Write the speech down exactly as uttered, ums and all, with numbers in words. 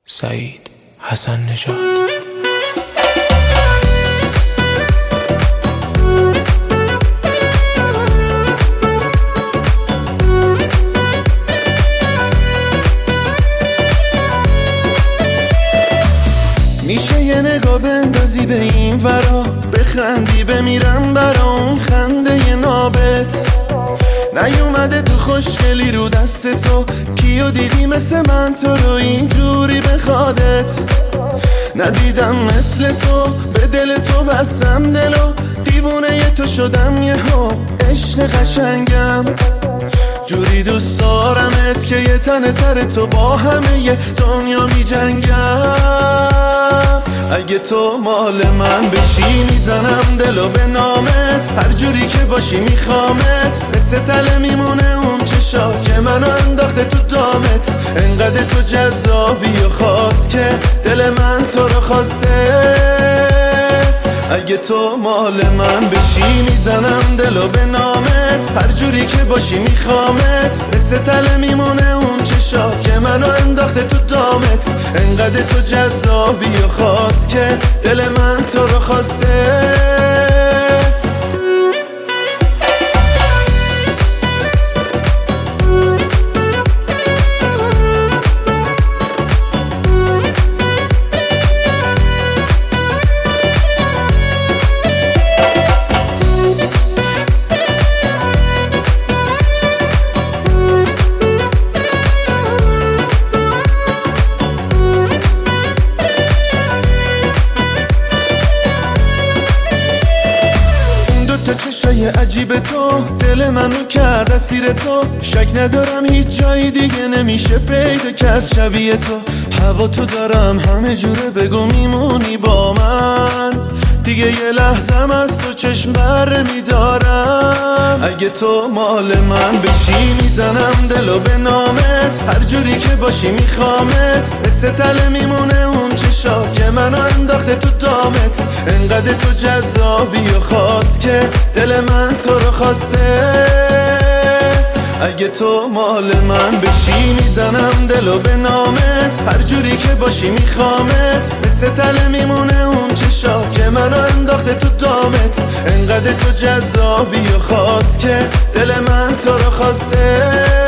سعید حسن نژاد. میشه یه نگاه بندازی به این ورا، بخندی بمیرم برا اون خنده نابت. نیومده تو خوشگلی رو دست تو، کیو دیدی مثل من تو رو اینجوری بخوادت. ندیدم مثل تو، به دل تو بستم دلو، دیوونه ی تو شدم یهو عشق قشنگم. جوری دوست دارمت که یه تن سر تو با همه ی دنیا می جنگم. اگه تو مال من بشی میزنم دلو به نامت، هر جوری که باشی میخوامت. مثل تله میمونه اون چشا که منو انداخته تو دامت. انقدر تو جذابی و خاص که دل من تو رو خواسته. اگه تو مال من بشی میزنم دلو به نامت، هر جوری که باشی میخوامت. مثل تله میمونه اون چشا که منو انداخته تو دامت. انقدر تو جذابی و خاص که دل من تو رو خواسته. چشای عجیب تو دل منو کرد اسیر تو. شک ندارم هیچ جایی دیگه نمیشه پیدا کرد شبیه تو. هوا تو دارم همه جوره، بگو میمونی با من دیگه یه لحظم از تو چشم بر میدارم. اگه تو مال من بشی میزنم دلو به نامت، هر جوری که باشی میخوامت. مثل تله میمونه اون چشا که منو انداخته تو دامت. انقدر تو جذابی و خاص که دل من تو رو خواسته. اگه تو مال من بشی میزنم دلو به نامت، هر جوری که باشی میخوامت. مثل تله میمونه اون چشا که منو انداخته تو دامت. انقدر تو جذابی و خاص که دل من تو رو خواسته.